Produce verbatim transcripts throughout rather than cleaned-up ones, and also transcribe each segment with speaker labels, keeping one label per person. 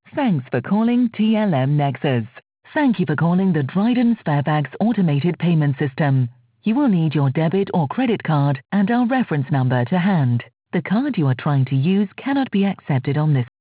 Speaker 1: Thanks for calling T L M Nexus. Thank you for calling the Dryden Sparebags automated payment system. You will need your debit or credit card and our reference number to hand. The card you are trying to use cannot be accepted on this.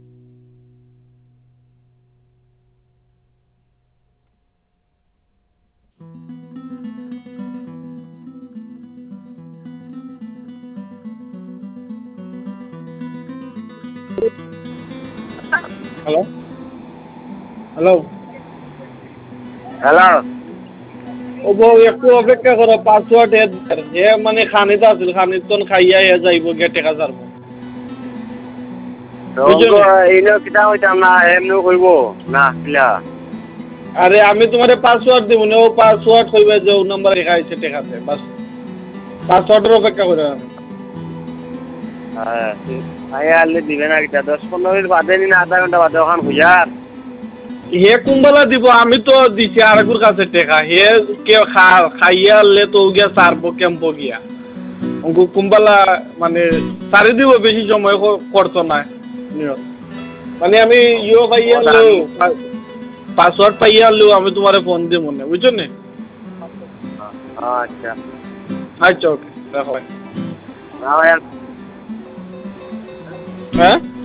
Speaker 2: Hello? Hello?
Speaker 3: Hello
Speaker 2: ও বউ একটু অপেক্ষা করো password হে হে মানে খানিত আছিল খানিত তন খাইয়া হে যাইব গে টেকা ছাড়বো বুঝছো নি?
Speaker 3: এইনো কিতা হইতাম না এমনি কইব না কিলা
Speaker 2: আরে আমি তোমার পাসওয়ার্ড দিব না ও পাসওয়ার্ড হইবে যে ও নাম্বার লেখা আছে টেকাতে বাস পাসওয়ার্ডের অপেক্ষা করে আমি
Speaker 3: হ্যাঁ আয়া আলে দিবে না কিতা দশ পনেরো মিনিট বাদে নি না আধা ঘন্টা বাদে ওখান খুঁজার
Speaker 2: হে কুম্বালা দিব আমি তো দিছি আরেকুর কাছে টেকা হে কে খাইয়া আনলে তো গিয়া সারবো ক্যাম্প গিয়া অঙ্কু কুম্বালা মানে সারি দিব বেশি সময় করতো না নিয়ত মানে আমি ইও পাইয়া আনলো পাসওয়ার্ড পাইয়া আনলো আমি তোমার ফোন দিব মনে বুঝছো নি
Speaker 3: আচ্ছা
Speaker 2: আচ্ছা ওকে রাখো
Speaker 3: না
Speaker 2: হ্যাঁ